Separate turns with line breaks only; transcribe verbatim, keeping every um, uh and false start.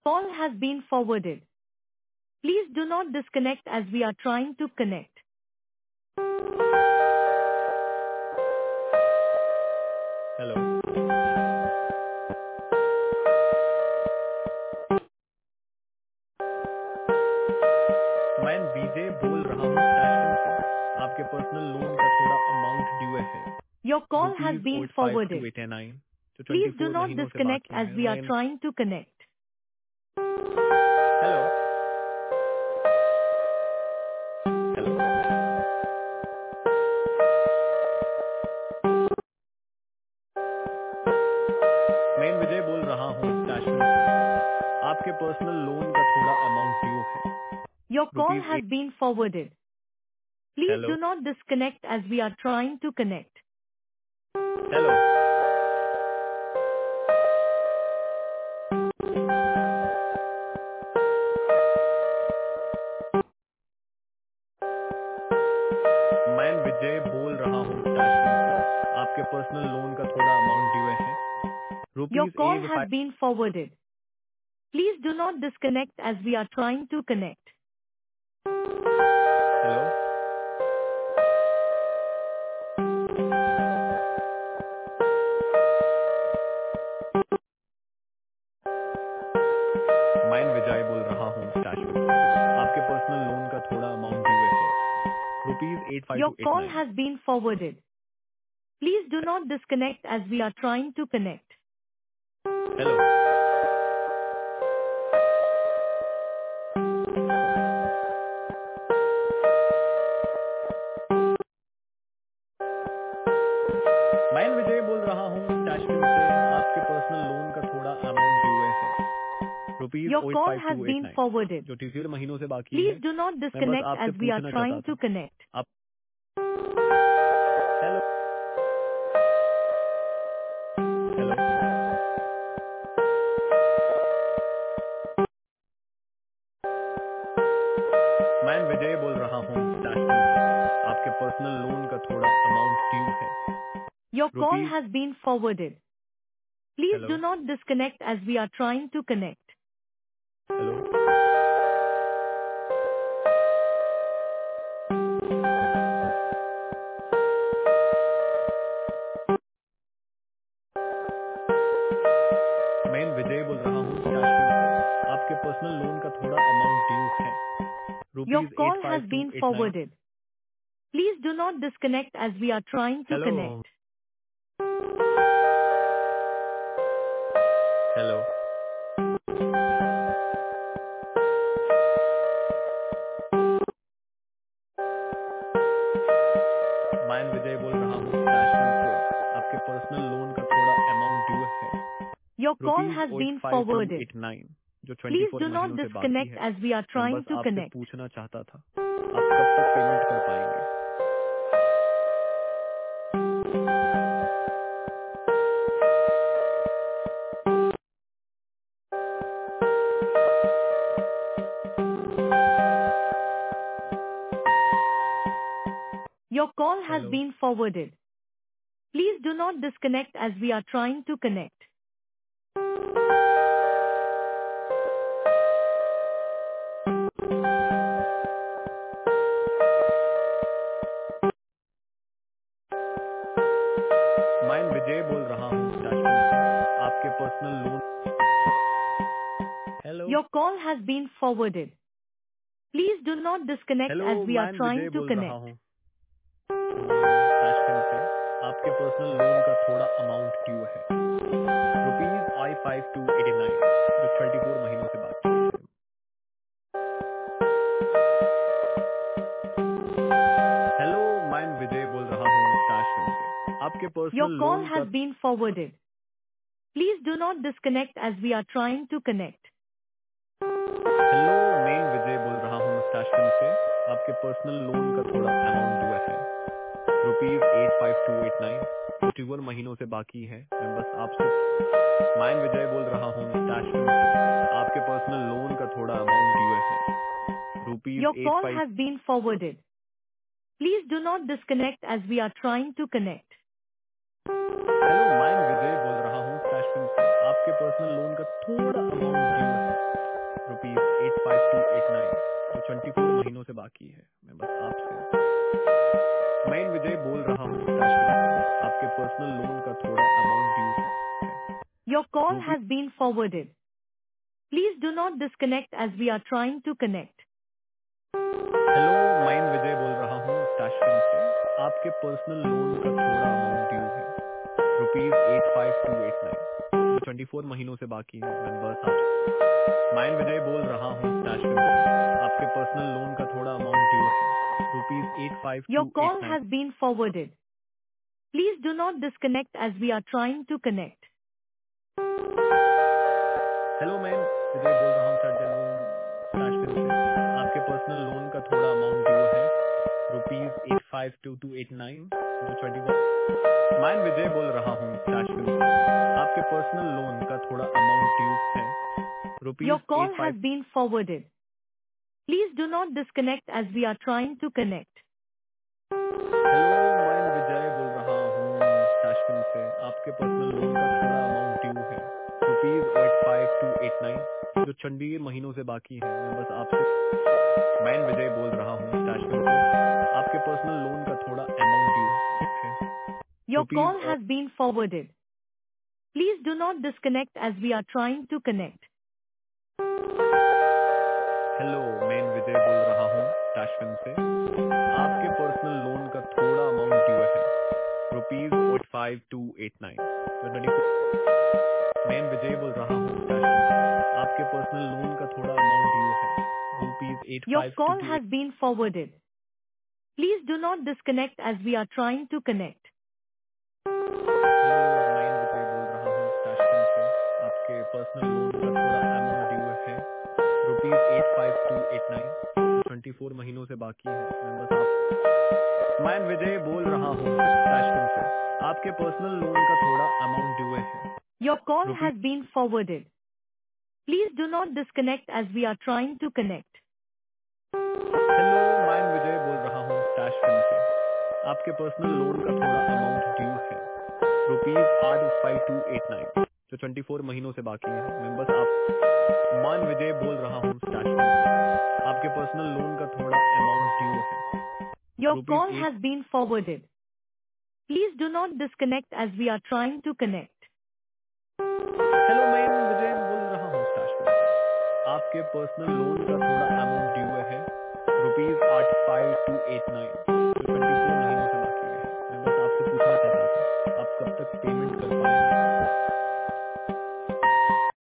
Call has been forwarded. Please do not disconnect as we are trying to connect.
Hello मैं विजय बोल रहा हूँ station से। आपके पर्सनल लोन का थोड़ा अमाउंट ड्यू है,
Your call has
rupees
been
eight five two
forwarded.
Eight nine, जो twenty
Please do
four
not
महीनों से
disconnect
बाकी
as
है।
we are
मैं
trying to connect.
Hello hello मैं विजय बोल रहा हूँ स्टैशन से। आपके पर्सनल लोन का थोड़ा अमाउंट ड्यू है,
Your call
rupees
has
eight
been forwarded. Please
hello
do not disconnect as we are trying to connect.
Hello मैं विजय बोल रहा हूँ स्टैशन से। आपके पर्सनल लोन का थोड़ा अमाउंट ड्यू है,
Your
rupees
call
eight
has
five
been forwarded. Please do not disconnect as we are trying to connect.
Hello मैं विजय बोल रहा हूँ स्टैशन से। आपके पर्सनल लोन का थोड़ा अमाउंट ड्यू है, rupees eight five
Your
two eight
call
nine.
has been forwarded. Please do not disconnect as we are trying to connect.
Hello मैं विजय बोल रहा हूँ स्टैशन से। आपके पर्सनल लोन का थोड़ा अमाउंट ड्यू है, rupees
Your
eight
call
five
has
two eight
been
nine,
forwarded.
जो तीस महीनों से बाकी
Please
है।
do not
मैं बस
disconnect
आपसे
as we are
पूछना चाहता
trying
था
to connect.
आप हेलो हेलो मैं विजय बोल रहा हूँ स्टैशन से। आपके पर्सनल लोन का थोड़ा अमाउंट ड्यू है,
Your call
rupees
has been forwarded. Please
hello
do not disconnect as we are trying to connect.
Hello मैं विजय बोल रहा हूँ स्टैशन से। आपके पर्सनल लोन का थोड़ा अमाउंट ड्यू है,
Your
rupees eight
call has
five two
been
eight nine.
forwarded. Please do not disconnect as we are trying to
hello
connect.
Hello मैं विजय बोल रहा हूँ स्टैशन से। आपके पर्सनल लोन का थोड़ा अमाउंट ड्यू है,
Your call
rupees
has
eight
been
five two
forwarded.
Eight nine, जो twenty
Please
four
do not
महीनों से बाकी
disconnect
है।
as we are
मैं
trying
बस
to
आपसे
connect.
पूछना चाहता था आप कब तक पेमेंट कर पाएंगे।
Your call has
hello
been forwarded. Please do not disconnect as we are trying to connect.
मैं विजय बोल रहा हूँ स्टैशन से। आपके personal loan hello
Your call has been forwarded. Please do not disconnect
hello
as we are
मैं
trying
Vijay
to
बोल रहा
connect.
हूँ स्टैशन से। आपके पर्सनल लोन का थोड़ा अमाउंट ड्यू है, रुपीज आई फाइव टू एटी नाइन, जो ट्वेंटी फोर महीनों से बाकी है। हेलो मैं विजय बोल रहा हूँ स्टैशन से। आपके
Your
पर्सनल
call
लोन का
has been forwarded. Please do not disconnect as we are trying to connect.
Hello मैं विजय बोल रहा हूँ स्टैशन से। आपके पर्सनल लोन का थोड़ा अमाउंट ड्यू है, rupees eight five two eight nine, जो ट्वेल्व महीनों से बाकी है। मैं बस आपसे मैं विजय बोल रहा हूँ स्टैशन से। आपके पर्सनल लोन का थोड़ा अमाउंट ड्यू है, rupees
Your
eight
call
five
has been forwarded. Please do not disconnect as we are trying to connect.
Hello मैं विजय बोल रहा हूँ स्टैशन से। आपके आपके पर्सनल लोन का थोड़ा अमाउंट ड्यू है, rupees eight five two eight nine, जो ट्वेंटी फोर महीनों से बाकी है। मैं बस आपसे मैं इन विजय बोल रहा हूँ स्टैश फिन से। आपके पर्सनल लोन का थोड़ा अमाउंट ड्यू है,
Your call
rupee
has been forwarded. Please do not disconnect as we are trying to connect.
Hello, मैं इन विजय बोल रहा हूँ स्टैश फिन से। आपके पर्सनल लोन का थोड़ा अमाउंट ड्यू है, rupees eight five two eight nine, जो ट्वेंटी फोर महीनों से बाकी है। मैं बस आप मैं इन विजय बोल रहा हूँ स्टैश फिन से। आपके पर्सनल लोन का थोड़ा अमाउंट ड्यू है, rupees eight five
Your
two eight
call
nine.
has been forwarded. Please do not disconnect as we are trying to connect.
Hello ma'am, Vijay बोल रहा हूँ सर जनरल स्लैश फिन से। आपके personal loan का थोड़ा amount due है, rupees eight five two two eight nine, जो twenty one. मैं विजय बोल रहा हूँ स्लैश फिन से। आपके पर्सनल लोन का थोड़ा अमाउंट ड्यू है,
Your
rupees
call
eight
has
five.
been forwarded. Please do not disconnect as we are trying to connect.
Hello, मैं विजय बोल रहा हूँ स्लैश फिन से। आपके पर्सनल लोन का थोड़ा अमाउंट ड्यू है, rupees eight five two eight nine, जो चंडीगढ़ महीनों से बाकी है। मैं बस आपसे मैं विजय बोल रहा हूँ स्टैश फिन से। आपके पर्सनल लोन का थोड़ा अमाउंट ड्यू है,
Your
rupees
call has been forwarded. Please do not disconnect as we are trying to connect.
Hello, मैं विजय बोल रहा हूँ स्टैश फिन से। आपके पर्सनल लोन का थोड़ा अमाउंट ड्यू है, rupees eight five two eight nine, जो ट्वेंटी फोर। मैं विजय बोल रहा हूँ स्टैश फिन से। आपके पर्सनल लोन का थोड़ा अमाउंट ड्यू है, rupees eight
Your
five two
call
two
has been forwarded. Please do not disconnect as we are trying to connect.
Hello, मैं विजय बोल रहा हूँ स्टैश फिन से। आपके पर्सनल लोन का थोड़ा अमाउंट ड्यू है, rupees eight five two eight nine, जो ट्वेंटी फोर महीनों से बाकी है। मैं बस आप मैं विजय बोल रहा हूँ स्लैश फिन से। आपके पर्सनल लोन का थोड़ा अमाउंट ड्यू है,
Your call
rupees.
has been forwarded. Please do not disconnect as we are trying to connect.
Hello, मैं विजय बोल रहा हूँ स्लैश फिन से। आपके पर्सनल लोन का थोड़ा अमाउंट ड्यू है, रुपीज आठ फाइव टू एट नाइन, जो ट्वेंटी फोर महीनों से बाकी है। मैं बस आप मान विजय बोल रहा हूँ स्लैश फिन से। आपके पर्सनल लोन का थोड़ा अमाउंट ड्यू है,
Your
rupees
call
eight.
has been forwarded. Please do not disconnect as we are trying to connect.
Hello, मैं विजय बोल रहा हूँ स्लैश फिन से। आपके पर्सनल लोन का थोड़ा अमाउंट ड्यू है, रुपीज आठ फाइव टू एट नाइन, जो ट्वेंटी फोर महीनों से बाकी है।